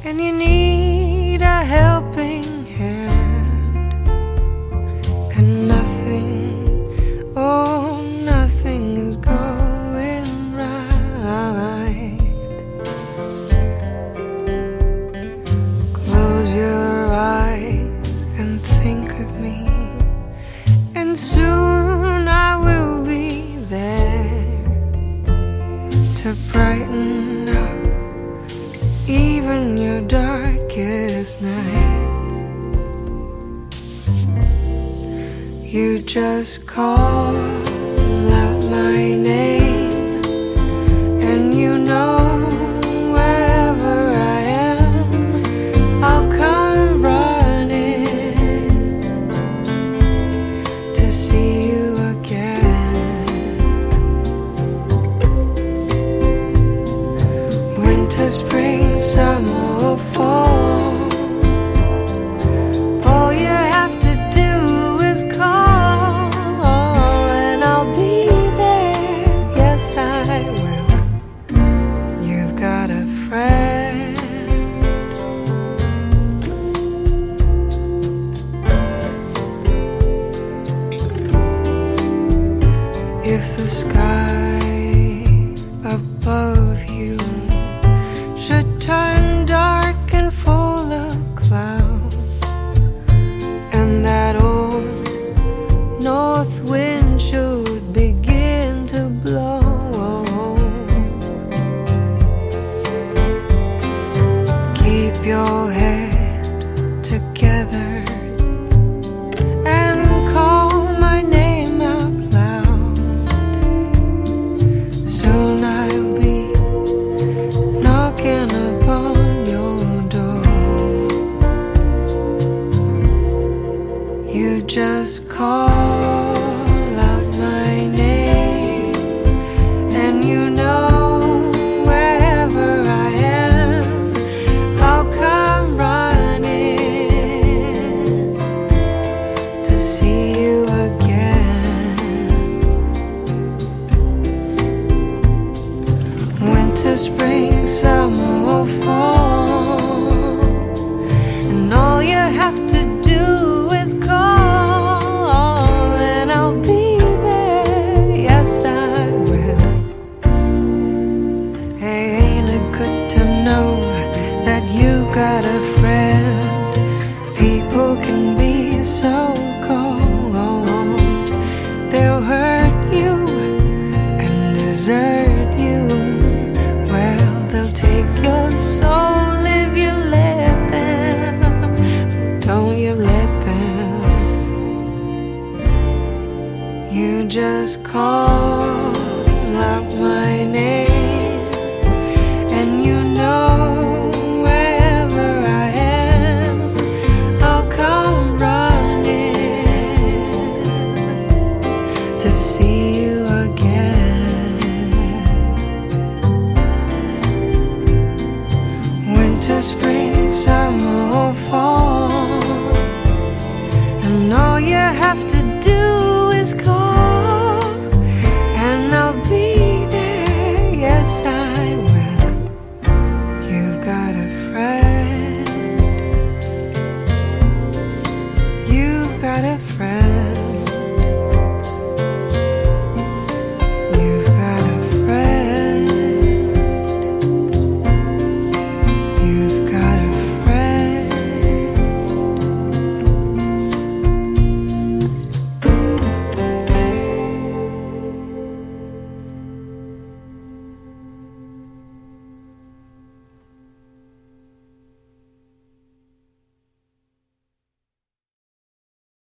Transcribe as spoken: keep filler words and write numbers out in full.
and you need a helping hand, and nothing, oh, nothing is going right. Close your eyes and think of me, and soon I will be there to brighten up even your darkest nights. You just call out my name, and you know wherever I am, I'll come running to see you again. Winter, spring, summer or fall, all you have to do is call, and I'll be there. Yes, I will. You've got a friend. If the sky above you should turn dark and full of clouds, and that old north wind should begin to blow, keep your head together and call my name out loud. Soon I'll be knocking upon your door. You just call out my name, and you know wherever I am, I'll come running to see you again. Winter, spring, summer or fall, and all you have to do is call, and I'll be there. Yes, I will. Hey, ain't it good to know that you got a friend? People can be so cold, they'll hurt you and desert you. Well, they'll take your soul if you let them. Don't you let them. You just call out my name, and you know wherever I am, I'll come running to see you again. Winter, spring, summer or fall,